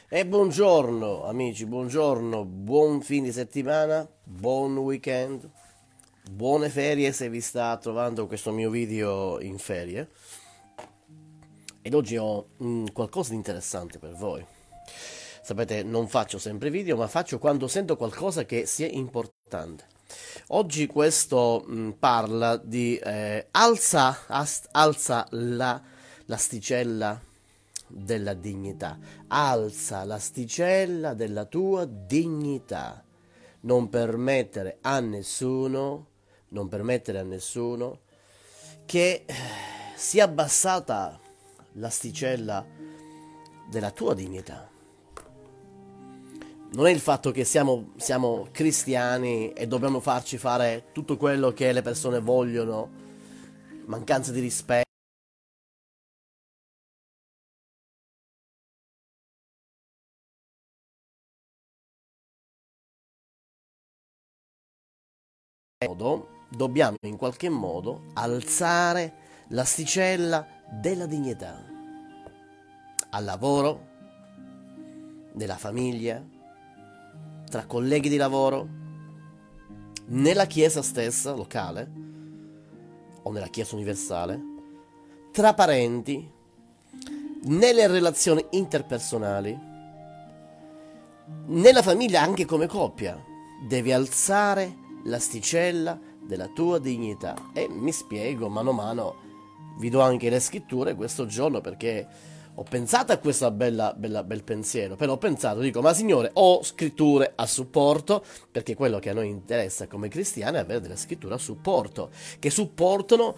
E buongiorno amici, buongiorno, buon fine di settimana, buon weekend, buone ferie se vi sta trovando questo mio video in ferie. Ed oggi ho qualcosa di interessante per voi. Sapete, non faccio sempre video, ma faccio quando sento qualcosa che sia importante. Oggi questo parla di alza l'asticella della dignità. Alza l'asticella della tua dignità. Non permettere a nessuno, che sia abbassata l'asticella della tua dignità. Non è il fatto che siamo cristiani e dobbiamo farci fare tutto quello che le persone vogliono, mancanza di rispetto, dobbiamo in qualche modo alzare l'asticella della dignità. Al lavoro, nella famiglia, tra colleghi di lavoro, nella chiesa stessa, locale, o nella chiesa universale, tra parenti, nelle relazioni interpersonali, nella famiglia anche come coppia. Devi alzare l'asticella della tua dignità. E mi spiego, mano a mano, vi do anche le scritture questo giorno perché ho pensato a questo bel pensiero, però ho pensato, dico, ma Signore, ho scritture a supporto, perché quello che a noi interessa come cristiani è avere delle scritture a supporto, che supportano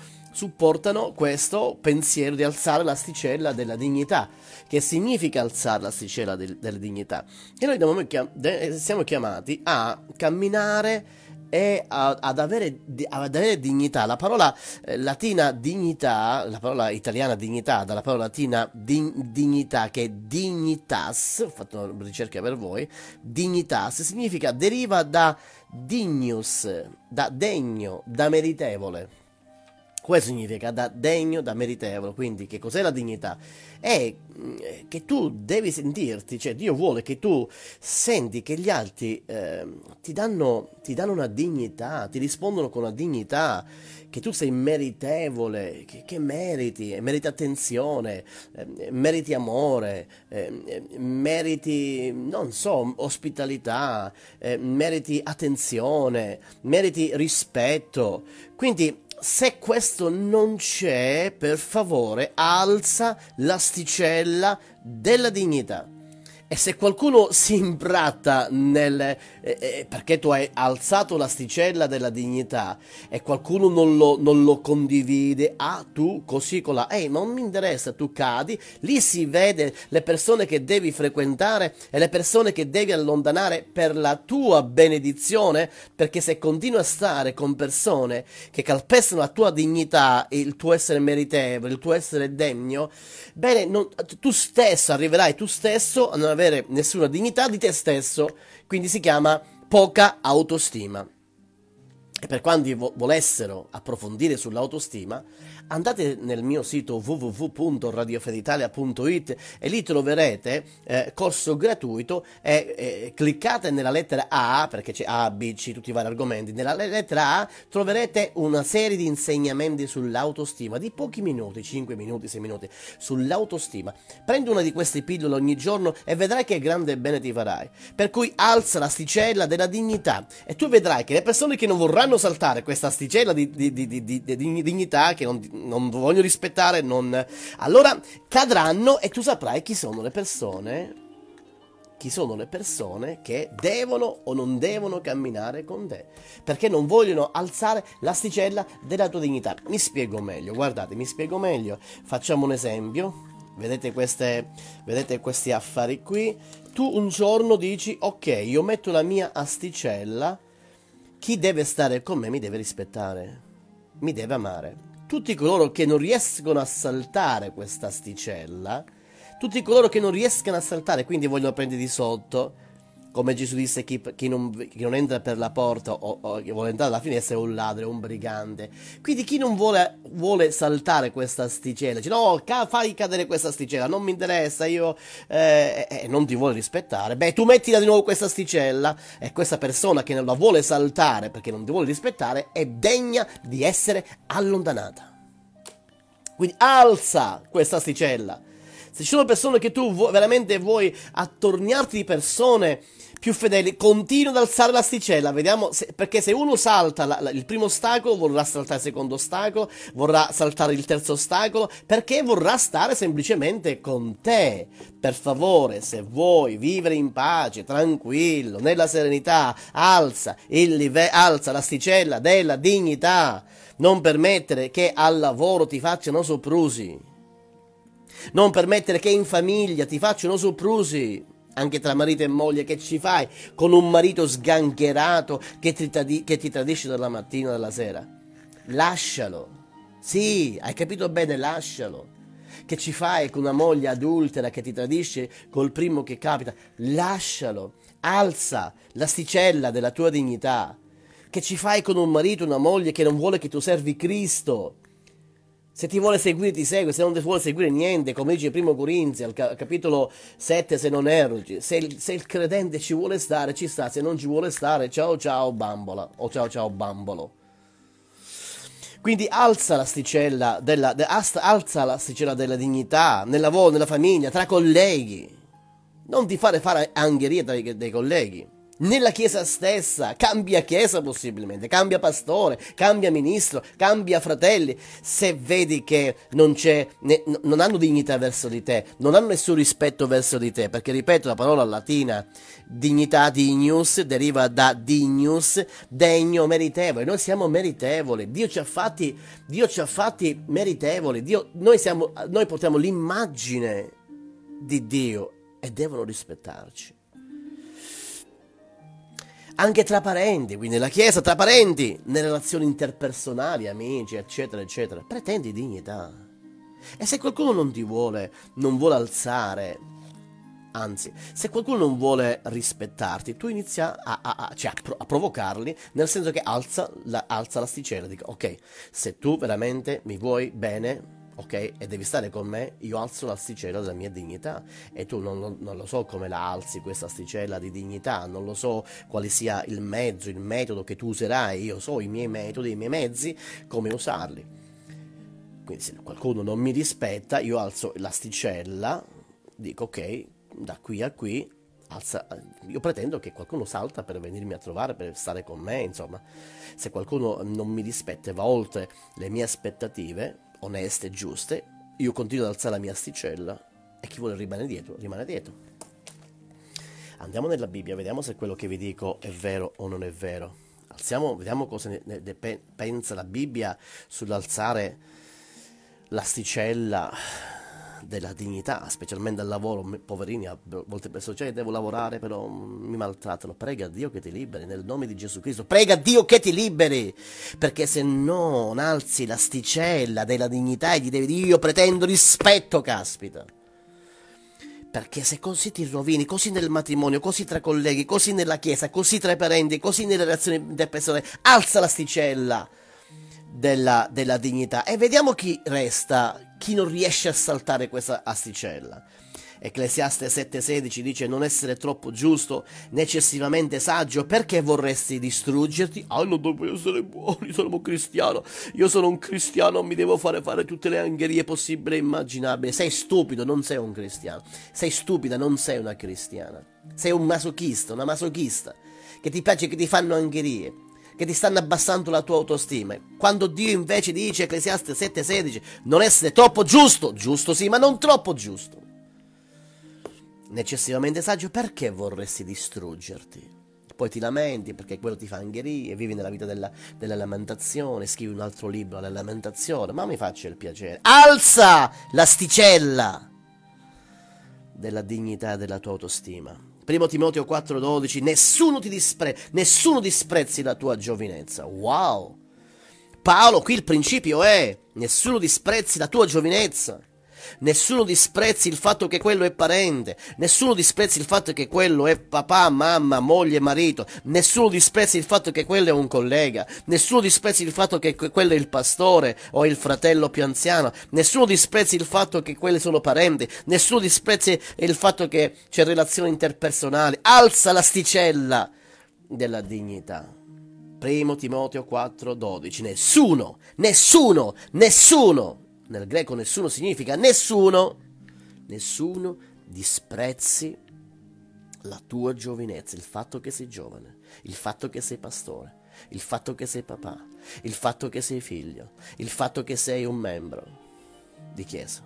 questo pensiero di alzare l'asticella della dignità. Che significa alzare l'asticella della dignità? E noi siamo chiamati a camminare e ad avere dignità. La parola latina dignità, la parola italiana dignità, dalla parola latina dignità, che è dignitas, ho fatto una ricerca per voi, dignitas deriva da dignus, da degno, da meritevole. Questo significa da degno, da meritevole. Quindi che cos'è la dignità? È che tu devi sentirti, cioè Dio vuole che tu senti che gli altri ti danno una dignità, ti rispondono con una dignità, che tu sei meritevole, che meriti attenzione, meriti amore, meriti, non so, ospitalità, meriti attenzione, meriti rispetto. Quindi se questo non c'è, per favore, alza l'asticella della dignità. E se qualcuno si imbratta perché tu hai alzato l'asticella della dignità e qualcuno non lo condivide, tu così con non mi interessa, tu cadi, lì si vede le persone che devi frequentare e le persone che devi allontanare per la tua benedizione, perché se continui a stare con persone che calpestano la tua dignità, il tuo essere meritevole, il tuo essere degno, bene, tu stesso arriverai a non avere nessuna dignità di te stesso, quindi si chiama poca autostima. E per quanti volessero approfondire sull'autostima, andate nel mio sito www.radiofeditalia.it e lì troverete corso gratuito e cliccate nella lettera A, perché c'è A, B, C, tutti i vari argomenti. Nella lettera A troverete una serie di insegnamenti sull'autostima di pochi minuti, 5 minuti, 6 minuti, sull'autostima. Prendi una di queste pillole ogni giorno e vedrai che grande bene ti farai. Per cui alza l'asticella della dignità e tu vedrai che le persone che non vorranno saltare questa asticella di dignità, che non voglio rispettare, allora cadranno e tu saprai chi sono le persone che devono o non devono camminare con te, perché non vogliono alzare l'asticella della tua dignità. Mi spiego meglio, guardate, facciamo un esempio. Vedete questi affari qui? Tu un giorno dici, ok, io metto la mia asticella, chi deve stare con me mi deve rispettare, mi deve amare. Tutti coloro che non riescono a saltare questa asticella, quindi vogliono prendere di sotto, Come Gesù disse, chi non entra per la porta o che vuole entrare dalla finestra è un ladro, è un brigante. Quindi chi non vuole saltare questa asticella, dice no, fai cadere questa asticella, non mi interessa, io non ti vuole rispettare, beh tu mettila di nuovo questa asticella, e questa persona che non la vuole saltare perché non ti vuole rispettare è degna di essere allontanata. Quindi alza questa asticella. Se ci sono persone che tu veramente vuoi attorniarti di persone più fedeli, continua ad alzare l'asticella, vediamo, perché se uno salta il primo ostacolo, vorrà saltare il secondo ostacolo, vorrà saltare il terzo ostacolo, perché vorrà stare semplicemente con te. Per favore, se vuoi vivere in pace, tranquillo, nella serenità, alza l'asticella della dignità. Non permettere che al lavoro ti facciano soprusi. Non permettere che in famiglia ti facciano soprusi. Anche tra marito e moglie, che ci fai con un marito sgangherato che ti tradisce dalla mattina alla sera? Lascialo. Sì, hai capito bene, lascialo. Che ci fai con una moglie adultera che ti tradisce col primo che capita? Lascialo. Alza l'asticella della tua dignità. Che ci fai con un marito, una moglie che non vuole che tu servi Cristo? Se ti vuole seguire ti segue, se non ti vuole seguire niente, come dice Primo Corinzi al capitolo 7, se non erro, se il credente ci vuole stare, ci sta, se non ci vuole stare, ciao ciao bambola, o ciao ciao bambolo. Quindi alza l'asticella della dignità, nel lavoro, nella famiglia, tra colleghi. Non ti fare angheria dai colleghi. Nella chiesa stessa, cambia chiesa possibilmente, cambia pastore, cambia ministro, cambia fratelli. Se vedi che non hanno dignità verso di te, non hanno nessun rispetto verso di te, perché ripeto, la parola latina dignità, dignus, deriva da dignus, degno, meritevole. Noi siamo meritevoli, Dio ci ha fatti meritevoli, noi portiamo l'immagine di Dio e devono rispettarci. Anche tra parenti, quindi nella chiesa, tra parenti, nelle relazioni interpersonali, amici, eccetera, eccetera, pretendi dignità. E se qualcuno non vuole alzare, anzi, se qualcuno non vuole rispettarti, tu inizia a provocarli, nel senso che alza l'asticella, dico, ok, se tu veramente mi vuoi bene, ok, e devi stare con me, io alzo l'asticella della mia dignità, e tu non lo so come la alzi questa asticella di dignità, non lo so quale sia il metodo che tu userai, io so i miei metodi, i miei mezzi, come usarli. Quindi se qualcuno non mi rispetta, io alzo l'asticella, dico ok, da qui a qui, io pretendo che qualcuno salta per venirmi a trovare, per stare con me, insomma. Se qualcuno non mi rispetta e va oltre le mie aspettative oneste e giuste, io continuo ad alzare la mia asticella, e chi vuole rimane dietro, rimane dietro. Andiamo nella Bibbia, vediamo se quello che vi dico è vero o non è vero. Vediamo cosa ne pensa la Bibbia sull'alzare l'asticella della dignità, specialmente al lavoro. Poverini, a volte penso, devo lavorare, però mi maltrattano. Prega Dio che ti liberi, nel nome di Gesù Cristo, prega Dio che ti liberi, perché se non alzi l'asticella della dignità e gli devi dire io pretendo rispetto, caspita, perché se così ti rovini, così nel matrimonio, così tra colleghi, così nella chiesa, così tra i parenti, così nelle relazioni interpersonali, alza l'asticella della dignità e vediamo chi resta, chi non riesce a saltare questa asticella. Ecclesiaste 7,16 dice: non essere troppo giusto né eccessivamente saggio, perché vorresti distruggerti? Non devo essere buoni, sono un cristiano, io sono un cristiano, mi devo fare tutte le angherie possibili e immaginabili. Sei stupido, non sei un cristiano. Sei stupida, non sei una cristiana. Sei un masochista, una masochista, che ti piace che ti fanno angherie, che ti stanno abbassando la tua autostima, quando Dio invece dice, Ecclesiaste 7,16, non essere troppo giusto, giusto sì, ma non troppo giusto, né eccessivamente saggio, perché vorresti distruggerti? Poi ti lamenti perché quello ti fa angherie, vivi nella vita della lamentazione, scrivi un altro libro, la lamentazione, ma mi faccia il piacere, alza l'asticella della dignità e della tua autostima. 1 Timoteo 4,12, nessuno disprezzi la tua giovinezza. Wow! Paolo, qui il principio è: nessuno disprezzi la tua giovinezza. Nessuno disprezzi il fatto che quello è parente, nessuno disprezzi il fatto che quello è papà, mamma, moglie, marito, nessuno disprezzi il fatto che quello è un collega, nessuno disprezzi il fatto che quello è il pastore o il fratello più anziano, nessuno disprezzi il fatto che quelli sono parenti, nessuno disprezzi il fatto che c'è relazioni interpersonali. Alza l'asticella della dignità. Primo Timoteo 4,12. Nessuno, nel greco nessuno significa nessuno disprezzi la tua giovinezza, il fatto che sei giovane, il fatto che sei pastore, il fatto che sei papà, il fatto che sei figlio, il fatto che sei un membro di chiesa.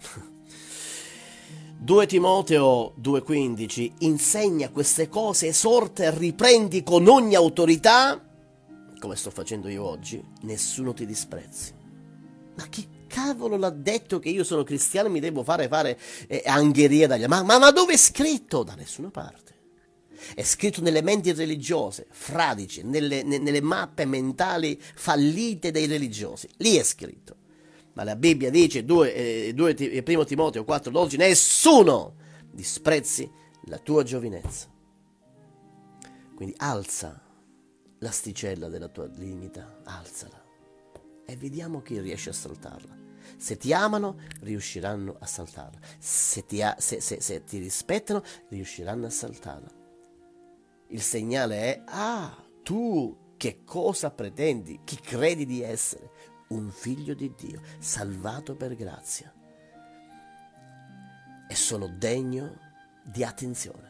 2 Timoteo 2,15. Insegna queste cose, esorta e riprendi con ogni autorità, come sto facendo io oggi. Nessuno ti disprezzi. Ma chi cavolo l'ha detto che io sono cristiano e mi devo fare angheria dagli altri? Ma dove è scritto? Da nessuna parte. È scritto nelle menti religiose, fradicie, nelle mappe mentali fallite dei religiosi. Lì è scritto. Ma la Bibbia dice, 1 Timoteo 4,12, nessuno disprezzi la tua giovinezza. Quindi alza l'asticella della tua dignità, alzala e vediamo chi riesce a saltarla. Se ti amano, riusciranno a saltarla. Se ti rispettano, riusciranno a saltarla. Il segnale è, tu che cosa pretendi? Chi credi di essere? Un figlio di Dio, salvato per grazia. E sono degno di attenzione.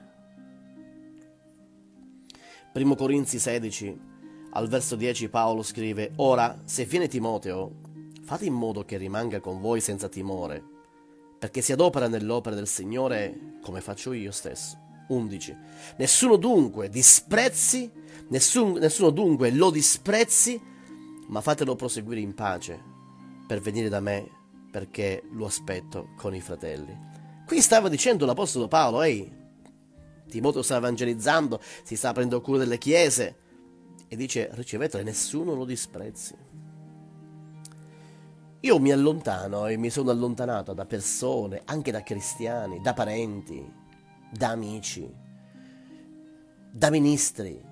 1 Corinzi 16, al verso 10, Paolo scrive: ora, se viene Timoteo, fate in modo che rimanga con voi senza timore, perché si adopera nell'opera del Signore come faccio io stesso. 11. Nessuno dunque lo disprezzi, ma fatelo proseguire in pace per venire da me, perché lo aspetto con i fratelli. Qui stava dicendo l'apostolo Paolo: ehi, Timoteo sta evangelizzando, si sta prendendo cura delle chiese, e dice: ricevetele, nessuno lo disprezzi. Io mi allontano e mi sono allontanato da persone, anche da cristiani, da parenti, da amici, da ministri,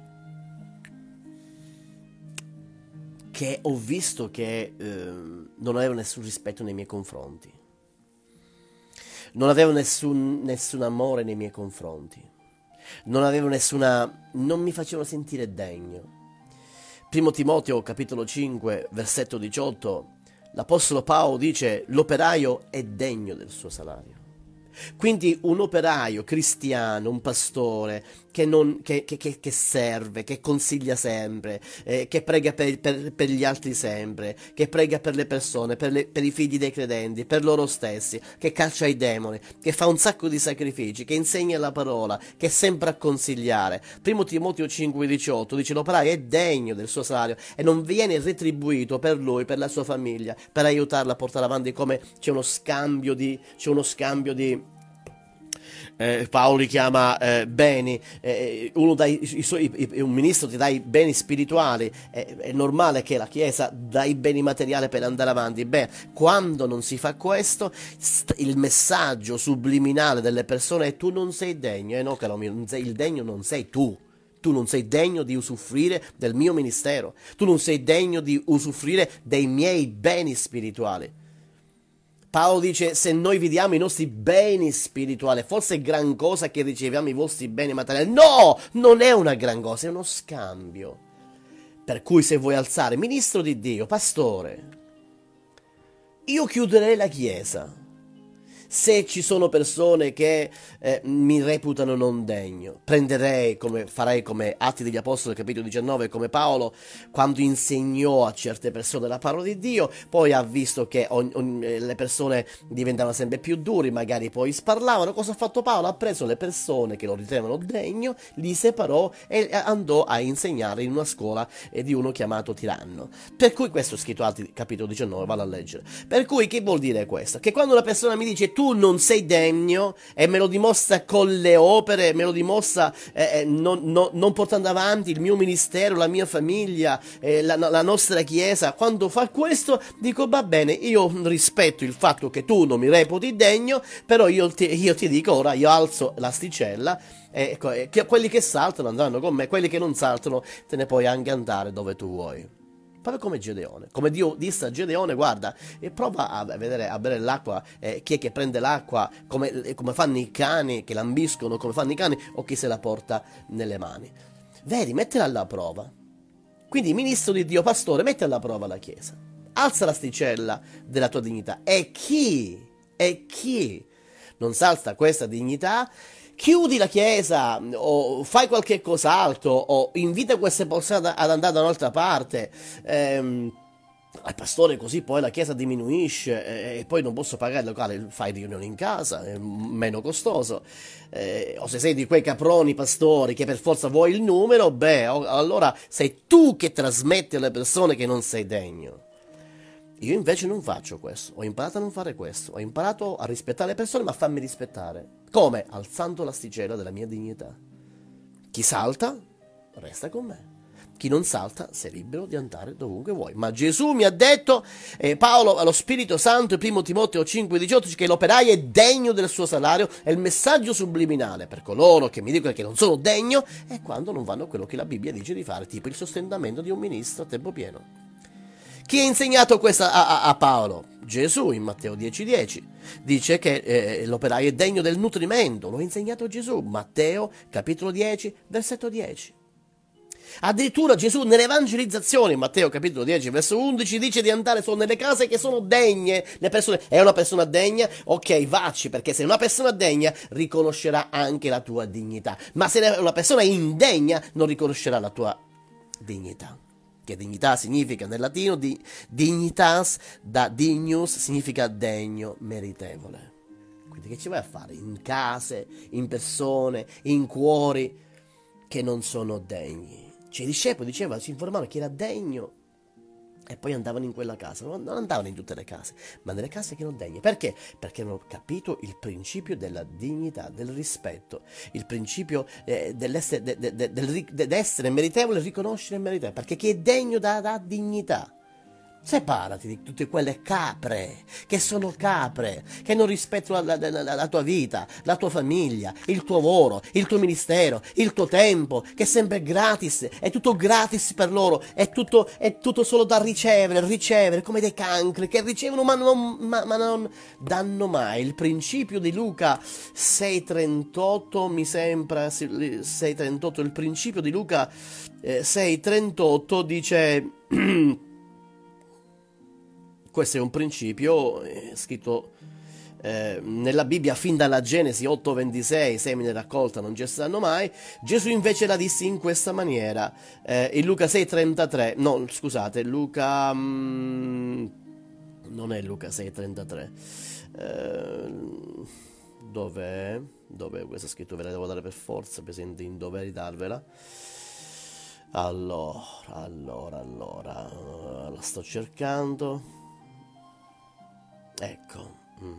che ho visto che non avevano nessun rispetto nei miei confronti, non avevano nessun amore nei miei confronti, non mi facevano sentire degno. 1 Timoteo capitolo 5 versetto 18, l'apostolo Paolo dice: l'operaio è degno del suo salario. Quindi un operaio cristiano, un pastore che serve, che consiglia sempre, che prega per gli altri sempre, che prega per le persone, per i figli dei credenti, per loro stessi, che caccia i demoni, che fa un sacco di sacrifici, che insegna la parola, che è sempre a consigliare. 1 Timoteo 5,18 dice: l'operaio è degno del suo salario e non viene retribuito per lui, per la sua famiglia, per aiutarla a portare avanti, come c'è uno scambio di Paolo li chiama beni. Un ministro ti dà i beni spirituali, è normale che la Chiesa dà i beni materiali per andare avanti. Quando non si fa questo, il messaggio subliminale delle persone è: tu non sei degno. No, caro mio, il degno non sei tu. Tu non sei degno di usufruire del mio ministero, tu non sei degno di usufruire dei miei beni spirituali. Paolo dice: se noi vi diamo i nostri beni spirituali, forse è gran cosa che riceviamo i vostri beni materiali. No, non è una gran cosa, è uno scambio. Per cui se vuoi alzare, ministro di Dio, pastore, io chiuderei la chiesa se ci sono persone che mi reputano non degno. Farei come Atti degli Apostoli capitolo 19, come Paolo quando insegnò a certe persone la parola di Dio, poi ha visto che le persone diventavano sempre più duri, magari poi sparlavano. Cosa ha fatto Paolo? Ha preso le persone che lo ritenevano degno, li separò e andò a insegnare in una scuola di uno chiamato Tiranno. Per cui questo è scritto Atti capitolo 19, vado a leggere. Per cui che vuol dire questo? Che quando una persona mi dice: tu non sei degno e me lo dimostra con le opere, me lo dimostra non portando avanti il mio ministero, la mia famiglia, la nostra chiesa. Quando fa questo dico va bene, io rispetto il fatto che tu non mi reputi degno, però io ti dico ora, io alzo l'asticella e quelli che saltano andranno con me, quelli che non saltano te ne puoi anche andare dove tu vuoi. Proprio come Gedeone, come Dio disse a Gedeone, guarda, e prova a vedere, a bere l'acqua, chi è che prende l'acqua, come fanno i cani, che lambiscono come fanno i cani, o chi se la porta nelle mani. Vedi, mettila alla prova. Quindi, ministro di Dio, pastore, metti alla prova la Chiesa. Alza l'asticella della tua dignità. E chi non salta questa dignità, chiudi la chiesa o fai qualche cos'altro o invita queste persone ad andare da un'altra parte al pastore, così poi la chiesa diminuisce e poi non posso pagare il locale, fai riunioni in casa, è meno costoso, o se sei di quei caproni pastori che per forza vuoi il numero, allora sei tu che trasmetti alle persone che non sei degno. Io invece non faccio questo, ho imparato a non fare questo, ho imparato a rispettare le persone, ma a farmi rispettare. Come? Alzando l'asticella della mia dignità. Chi salta, resta con me. Chi non salta, sei libero di andare dovunque vuoi. Ma Gesù mi ha detto, Paolo allo Spirito Santo, 1 Timoteo 5,18, che l'operaio è degno del suo salario, e il messaggio subliminale per coloro che mi dicono che non sono degno è quando non vanno a quello che la Bibbia dice di fare, tipo il sostentamento di un ministro a tempo pieno. Chi ha insegnato questo a Paolo? Gesù in Matteo 10,10 dice che l'operaio è degno del nutrimento, lo ha insegnato Gesù, Matteo capitolo 10 versetto 10. Addirittura Gesù nell'evangelizzazione, in Matteo capitolo 10 verso 11, dice di andare solo nelle case che sono degne. Le persone, è una persona degna? Ok, vacci, perché se è una persona degna riconoscerà anche la tua dignità, ma se è una persona indegna non riconoscerà la tua dignità. Che dignità significa nel latino, dignitas, da dignus significa degno, meritevole. Quindi che ci vai a fare? In case, in persone, in cuori che non sono degni. Cioè, i discepoli si informavano chi era degno e poi andavano in quella casa. Non andavano in tutte le case, ma nelle case che non degne. Perché? Perché hanno capito il principio della dignità, del rispetto, il principio dell'essere meritevole e riconoscere il meritevole. Perché chi è degno dà dignità. Separati di tutte quelle capre, che sono capre, che non rispettano la tua vita, la tua famiglia, il tuo lavoro, il tuo ministero, il tuo tempo, che è sempre gratis, è tutto gratis per loro, è tutto solo da ricevere, come dei cancri che ricevono ma non danno mai. Il principio di Luca 6,38 mi sembra, 6,38, il principio di Luca 6,38 dice... Questo è un principio scritto nella Bibbia fin dalla Genesi 8,26, semine raccolta non cesseranno mai. Gesù invece la disse in questa maniera, in Luca 6,33, no scusate, Luca, non è Luca 6,33, dov'è questa scrittura? Ve la devo dare per forza, presente in doveri darvela. Allora, la sto cercando. Ecco.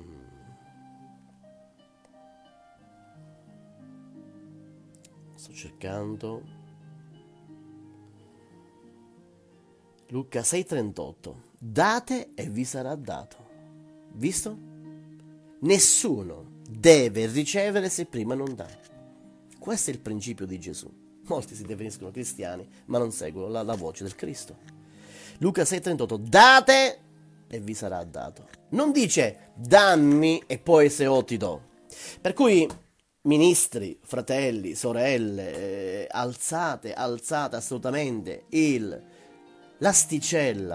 Sto cercando. Luca 6,38. Date e vi sarà dato. Visto? Nessuno deve ricevere se prima non dà. Questo è il principio di Gesù. Molti si definiscono cristiani, ma non seguono la voce del Cristo. Luca 6,38. Date e vi sarà dato. Non dice dammi e poi se ti do. Per cui ministri, fratelli, sorelle, alzate assolutamente l'asticella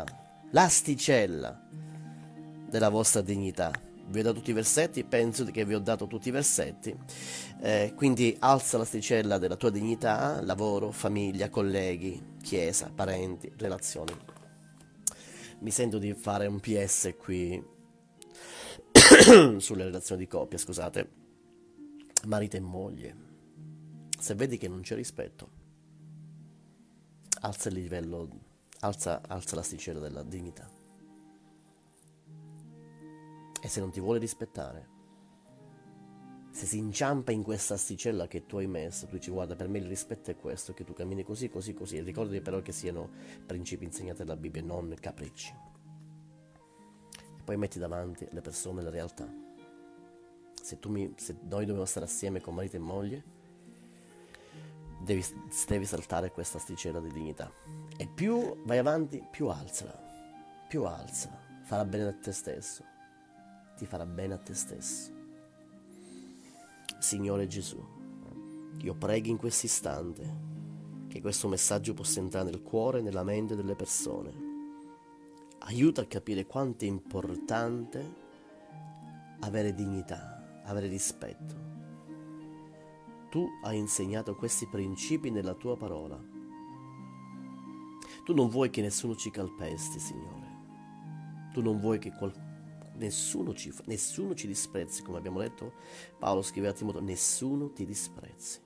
della vostra dignità. Vi ho dato tutti i versetti, penso che vi ho dato tutti i versetti, quindi alza l'asticella della tua dignità, lavoro, famiglia, colleghi, chiesa, parenti, relazioni. Mi sento di fare un PS qui sulle relazioni di coppia, scusate, marito e moglie. Se vedi che non c'è rispetto, alza il livello, alza l'asticella della dignità. E se non ti vuole rispettare, se si inciampa in questa asticella che tu hai messo, tu dici guarda, per me il rispetto è questo, che tu cammini così, così, così, e ricordati però che siano principi insegnati dalla Bibbia, non capricci. E poi metti davanti le persone, la realtà. Se noi dobbiamo stare assieme con marito e moglie, devi saltare questa asticella di dignità. E più vai avanti, più alzala, farà bene a te stesso, ti farà bene a te stesso. Signore Gesù, io prego in questo istante che questo messaggio possa entrare nel cuore e nella mente delle persone. Aiuta a capire quanto è importante avere dignità, avere rispetto. Tu hai insegnato questi principi nella tua parola. Tu non vuoi che nessuno ci calpesti, Signore. Tu non vuoi che nessuno ci disprezzi, come abbiamo letto. Paolo scrive a Timoteo, nessuno ti disprezzi.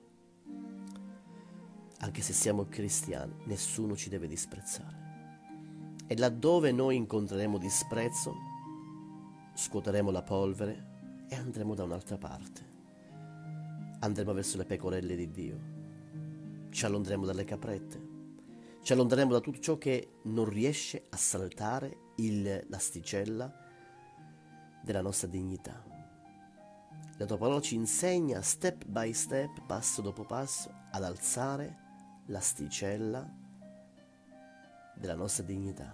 Anche se siamo cristiani, nessuno ci deve disprezzare. E laddove noi incontreremo disprezzo, scuoteremo la polvere e andremo da un'altra parte. Andremo verso le pecorelle di Dio. Ci allontreremo dalle caprette. Ci allontreremo da tutto ciò che non riesce a saltare l'asticella della nostra dignità. La tua parola ci insegna step by step, passo dopo passo, ad alzare l'asticella della nostra dignità.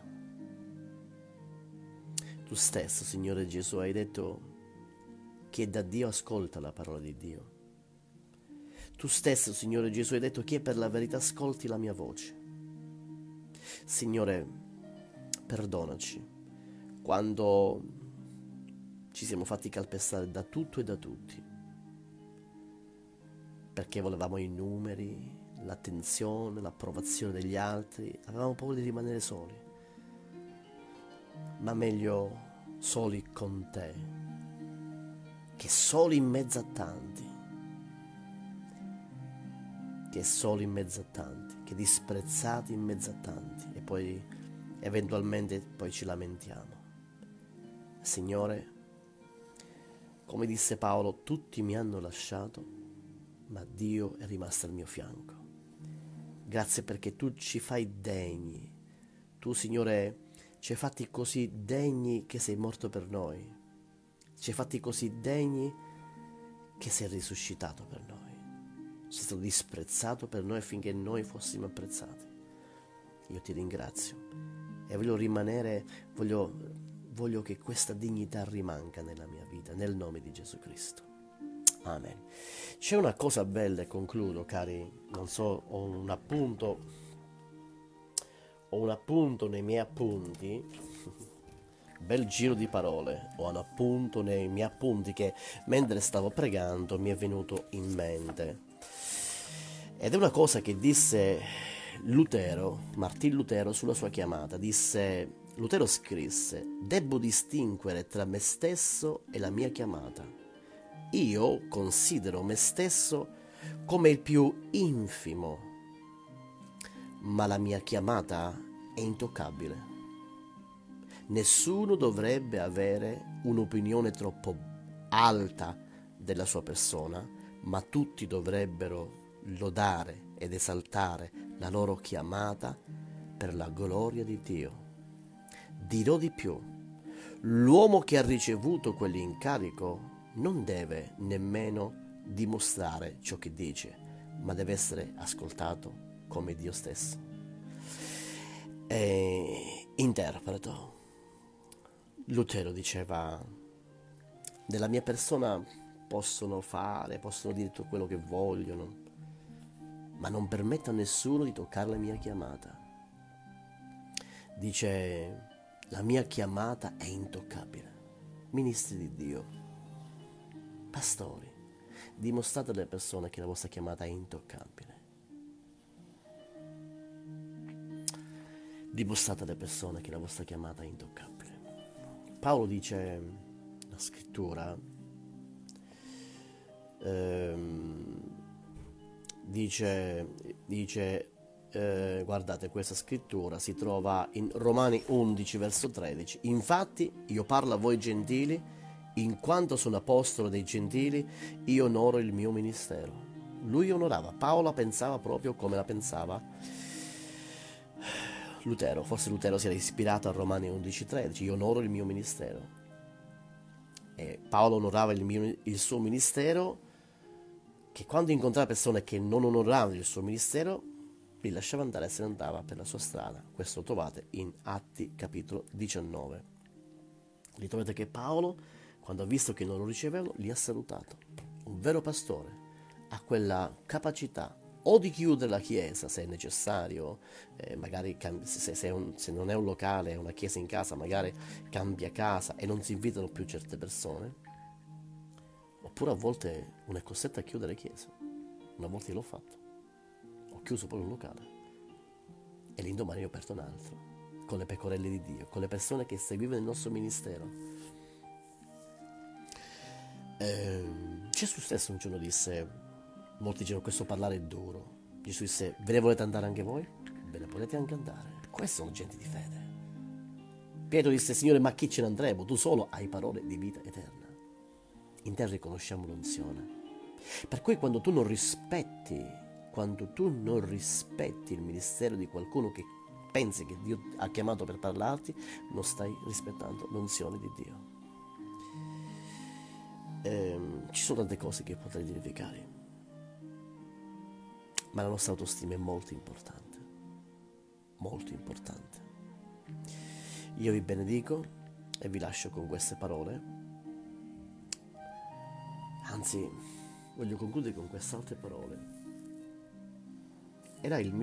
Tu stesso, Signore Gesù, hai detto che da Dio ascolta la parola di Dio. Tu stesso, Signore Gesù, hai detto che per la verità ascolti la mia voce. Signore, perdonaci quando ci siamo fatti calpestare da tutto e da tutti, perché volevamo i numeri, l'attenzione, l'approvazione degli altri, avevamo paura di rimanere soli, ma meglio soli con te che soli in mezzo a tanti, che disprezzati in mezzo a tanti, e poi eventualmente poi ci lamentiamo. Signore, come disse Paolo, tutti mi hanno lasciato, ma Dio è rimasto al mio fianco. Grazie perché tu ci fai degni. Tu, Signore, ci hai fatti così degni che sei morto per noi. Ci hai fatti così degni che sei risuscitato per noi. Sei stato disprezzato per noi affinché noi fossimo apprezzati. Io ti ringrazio e voglio che questa dignità rimanga nella mia vita, nel nome di Gesù Cristo. Amen. C'è una cosa bella e concludo, cari, non so, ho un appunto nei miei appunti, bel giro di parole, ho un appunto nei miei appunti che mentre stavo pregando mi è venuto in mente. Ed è una cosa che disse Martin Lutero sulla sua chiamata. Lutero scrisse: «Debbo distinguere tra me stesso e la mia chiamata. Io considero me stesso come il più infimo, ma la mia chiamata è intoccabile. Nessuno dovrebbe avere un'opinione troppo alta della sua persona, ma tutti dovrebbero lodare ed esaltare la loro chiamata per la gloria di Dio. Dirò di più, l'uomo che ha ricevuto quell'incarico non deve nemmeno dimostrare ciò che dice, ma deve essere ascoltato come Dio stesso». E interpreto. Lutero diceva: della mia persona possono dire tutto quello che vogliono, ma non permetto a nessuno di toccare la mia chiamata. Dice: la mia chiamata è intoccabile. Ministri di Dio, pastori, dimostrate alle persone che la vostra chiamata è intoccabile. Dimostrate alle persone che la vostra chiamata è intoccabile. Paolo dice, la scrittura, guardate, questa scrittura si trova in Romani 11 verso 13. Infatti io parlo a voi gentili In quanto sono apostolo dei gentili, io onoro il mio ministero. Lui onorava, Paolo pensava proprio come la pensava Lutero. Forse Lutero si era ispirato a Romani 11,13, io onoro il mio ministero. E Paolo onorava il suo ministero, che quando incontrava persone che non onoravano il suo ministero, li lasciava andare e se ne andava per la sua strada. Questo lo trovate in Atti capitolo 19. Lì trovate che Paolo, quando ha visto che non lo ricevevano, li ha salutato. Un vero pastore ha quella capacità o di chiudere la chiesa se è necessario, magari se non è un locale, è una chiesa in casa, magari cambia casa e non si invitano più certe persone, oppure a volte uno è costretto a chiudere chiesa. Una volta io l'ho fatto, ho chiuso poi un locale e l'indomani ho aperto un altro, con le pecorelle di Dio, con le persone che seguivano il nostro ministero. Gesù stesso un giorno disse, molti dicono questo parlare è duro, Gesù disse, ve ne volete andare anche voi? Ve ne potete anche andare. Questi sono gente di fede. Pietro disse, Signore, ma chi ce ne andremo? Tu solo hai parole di vita eterna. In te riconosciamo l'unzione. Per cui quando tu non rispetti il ministero di qualcuno che pensi che Dio ha chiamato per parlarti, non stai rispettando l'unzione di Dio. Ci sono tante cose che potrei dire vicari, ma la nostra autostima è molto importante, molto importante. Io vi benedico e vi lascio con queste parole. Anzi, voglio concludere con queste altre parole. Era il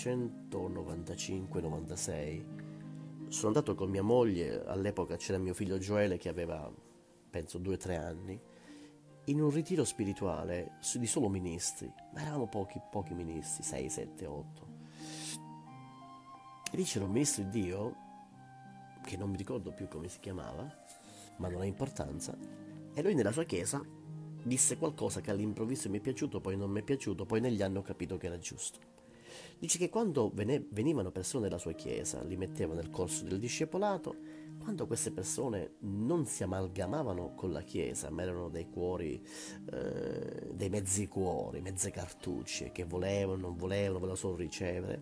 1995-96. Sono andato con mia moglie, all'epoca c'era mio figlio Gioele che aveva, penso, 2-3 anni, in un ritiro spirituale di solo ministri, ma eravamo pochi ministri, 6, 7, 8. E lì c'era un ministro di Dio, che non mi ricordo più come si chiamava, ma non ha importanza, e lui nella sua chiesa disse qualcosa che all'improvviso mi è piaciuto, poi non mi è piaciuto, poi negli anni ho capito che era giusto. Dice che quando venivano persone della sua chiesa, li metteva nel corso del discepolato, quando queste persone non si amalgamavano con la chiesa, ma erano dei cuori, dei mezzi cuori, mezze cartucce, che volevano solo ricevere,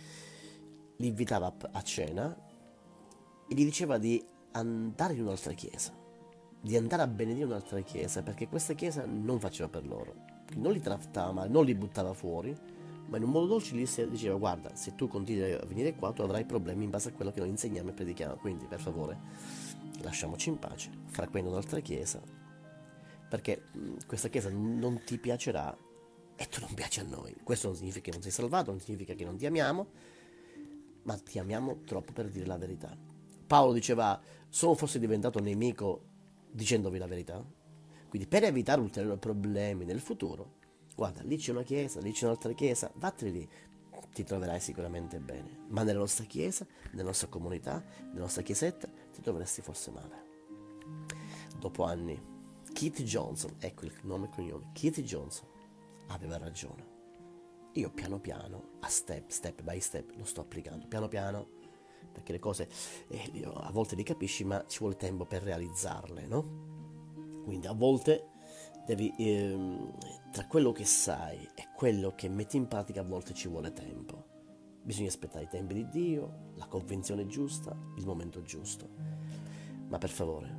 li invitava a cena e gli diceva di andare in un'altra chiesa, di andare a benedire un'altra chiesa, perché questa chiesa non faceva per loro. Non li trattava male, non li buttava fuori, ma in un modo dolce gli diceva, guarda, se tu continui a venire qua tu avrai problemi in base a quello che noi insegniamo e predichiamo, quindi per favore lasciamoci in pace, frequenta un'altra chiesa, perché questa chiesa non ti piacerà e tu non piaci a noi. Questo non significa che non sei salvato, non significa che non ti amiamo, ma ti amiamo troppo per dire la verità. Paolo diceva, sono forse diventato nemico dicendovi la verità? Quindi per evitare ulteriori problemi nel futuro, guarda, lì c'è una chiesa, lì c'è un'altra chiesa, vattene lì, ti troverai sicuramente bene. Ma nella nostra chiesa, nella nostra comunità, nella nostra chiesetta, ti troveresti forse male. Dopo anni, Keith Johnson, ecco il nome e cognome, Keith Johnson, aveva ragione. Io piano piano, step by step, lo sto applicando, piano piano, perché le cose a volte le capisci, ma ci vuole tempo per realizzarle, no? Quindi a volte devi, tra quello che sai e quello che metti in pratica, a volte ci vuole tempo. Bisogna aspettare i tempi di Dio, la convinzione giusta, il momento giusto. Ma per favore,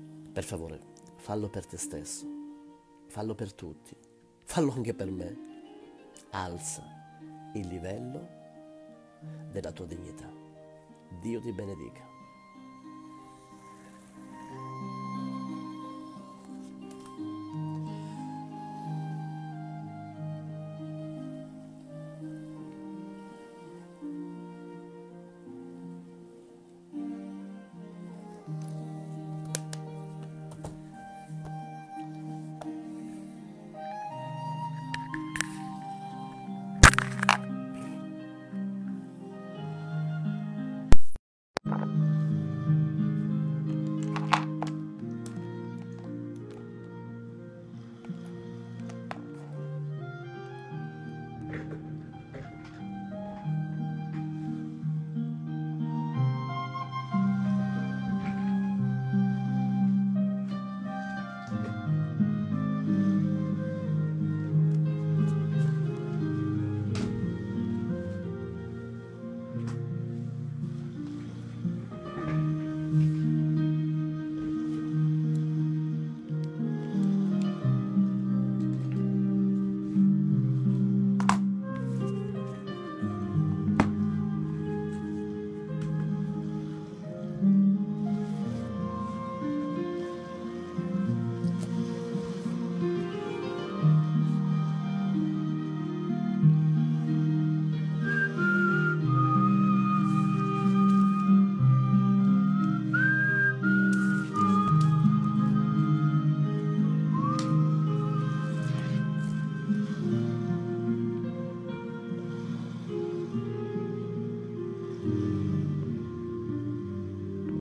fallo per te stesso, fallo per tutti, fallo anche per me. Alza il livello della tua dignità. Dio ti benedica.